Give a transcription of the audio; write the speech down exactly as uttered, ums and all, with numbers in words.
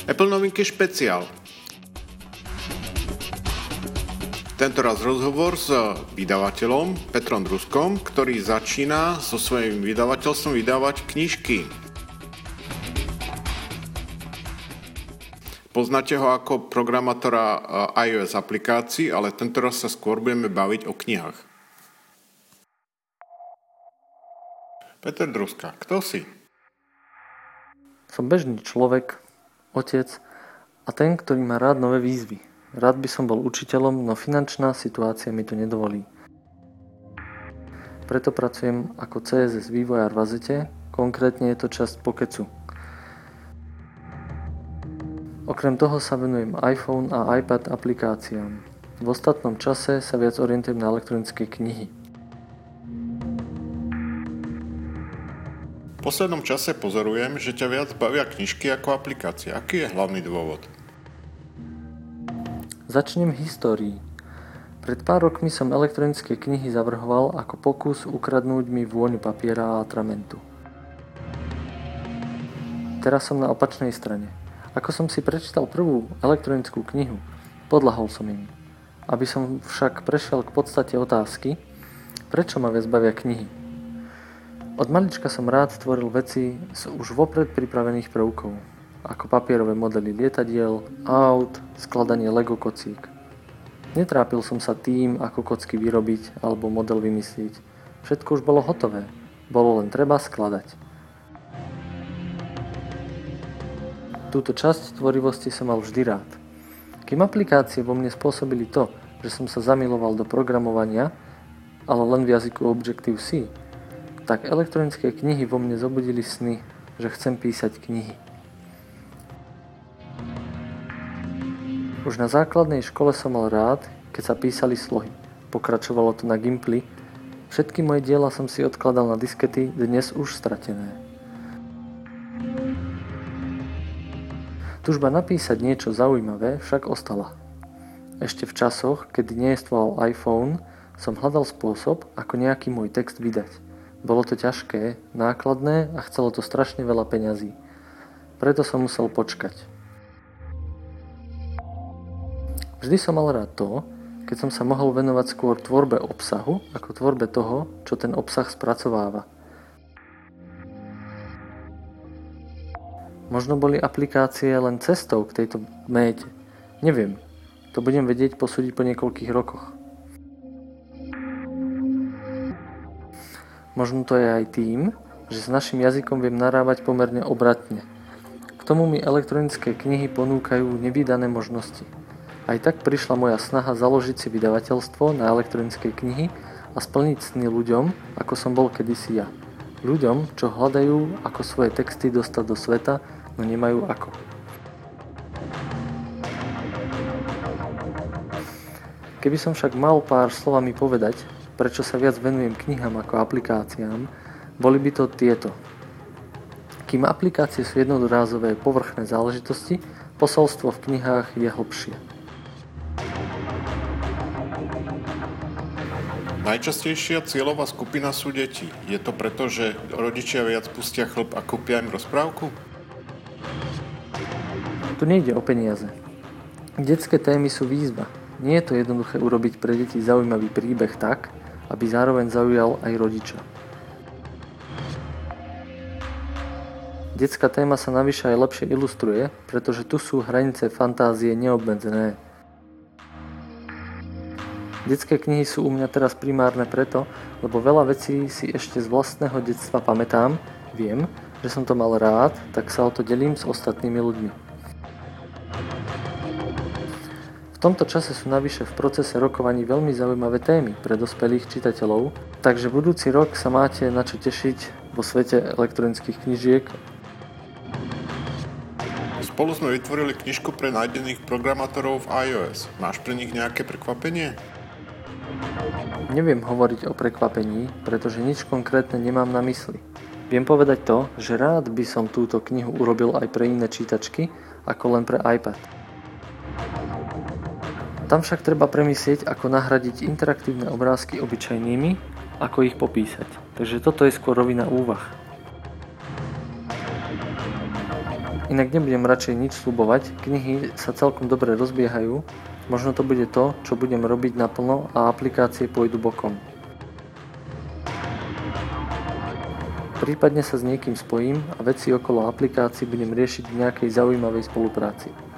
Apple novinky špeciál. Tentoraz rozhovor s vydavateľom Petrom Druskom, ktorý začína so svojím vydavateľstvom vydávať knižky. Poznáte ho ako programátora iOS aplikácií, ale tentoraz sa skôr budeme baviť o knihách. Peter Druska, kto si? Som bežný človek, otec a ten, ktorý má rád nové výzvy. Rád by som bol učiteľom, no finančná situácia mi to nedovolí. Preto pracujem ako cé es es vývojár v Azete, konkrétne je to časť Pokecu. Okrem toho sa venujem iPhone a iPad aplikáciám. V ostatnom čase sa viac orientujem na elektronické knihy. V poslednom čase pozorujem, že ťa viac bavia knižky ako aplikácie. Aký je hlavný dôvod? Začnem v histórii. Pred pár rokmi som elektronické knihy zavrhoval ako pokus ukradnúť mi vôňu papiera a atramentu. Teraz som na opačnej strane. Ako som si prečítal prvú elektronickú knihu, podľahol som im. Aby som však prešiel k podstate otázky, prečo ma viac bavia knihy. Od malička som rád tvoril veci z už vopred pripravených prvkov, ako papierové modely lietadiel, aut, skladanie Lego kocík. Netrápil som sa tým, ako kocky vyrobiť alebo model vymyslieť. Všetko už bolo hotové, bolo len treba skladať. Túto časť tvorivosti som mal vždy rád. Kým aplikácie vo mne spôsobili to, že som sa zamiloval do programovania, ale len v jazyku Objective-C, tak elektronické knihy vo mne zobudili sny, že chcem písať knihy. Už na základnej škole som mal rád, keď sa písali slohy. Pokračovalo to na Gimply. Všetky moje diela som si odkladal na diskety, dnes už stratené. Túžba napísať niečo zaujímavé však ostala. Ešte v časoch, kedy neestoval iPhone, som hľadal spôsob, ako nejaký môj text vydať. Bolo to ťažké, nákladné a chcelo to strašne veľa peňazí. Preto som musel počkať. Vždy som mal rád to, keď som sa mohol venovať skôr tvorbe obsahu, ako tvorbe toho, čo ten obsah spracováva. Možno boli aplikácie len cestou k tejto méte. Neviem. To budem vedieť posúdiť po niekoľkých rokoch. Možno to je aj tým, že s našim jazykom viem narábať pomerne obratne. K tomu mi elektronické knihy ponúkajú nevídané možnosti. Aj tak prišla moja snaha založiť si vydavateľstvo na elektronické knihy a splniť sny ľuďom, ako som bol kedysi ja. Ľuďom, čo hľadajú, ako svoje texty dostať do sveta, no nemajú ako. Keby som však mal pár slovami povedať, prečo sa viac venujem knihám ako aplikáciám, boli by to tieto. Kým aplikácie sú jednorázové povrchné záležitosti, posolstvo v knihách je hlbšie. Najčastejšia cieľová skupina sú deti. Je to preto, že rodičia viac pustia chlp a kúpia im rozprávku? Tu nejde o peniaze. Detské témy sú výzva. Nie je to jednoduché urobiť pre deti zaujímavý príbeh tak, aby zároveň zaujal aj rodiča. Detská téma sa navyše aj lepšie ilustruje, pretože tu sú hranice fantázie neobmedzené. Detské knihy sú u mňa teraz primárne preto, lebo veľa vecí si ešte z vlastného detstva pamätám, viem, že som to mal rád, tak sa o to delím s ostatnými ľuďmi. V tomto čase sú navyše v procese rokovaní veľmi zaujímavé témy pre dospelých čitateľov, takže budúci rok sa máte na čo tešiť vo svete elektronických knižiek. Spolu sme vytvorili knižku pre nájdených programátorov v iOS. Máš pre nich nejaké prekvapenie? Neviem hovoriť o prekvapení, pretože nič konkrétne nemám na mysli. Viem povedať to, že rád by som túto knihu urobil aj pre iné čítačky, ako len pre iPad. Tam však treba premyslieť, ako nahradiť interaktívne obrázky obyčajnými, ako ich popísať. Takže toto je skôr rovina úvah. Inak nebudem radšej nič sľubovať, knihy sa celkom dobre rozbiehajú, možno to bude to, čo budem robiť naplno a aplikácie pôjdu bokom. Prípadne sa s niekým spojím a veci okolo aplikácií budem riešiť v nejakej zaujímavej spolupráci.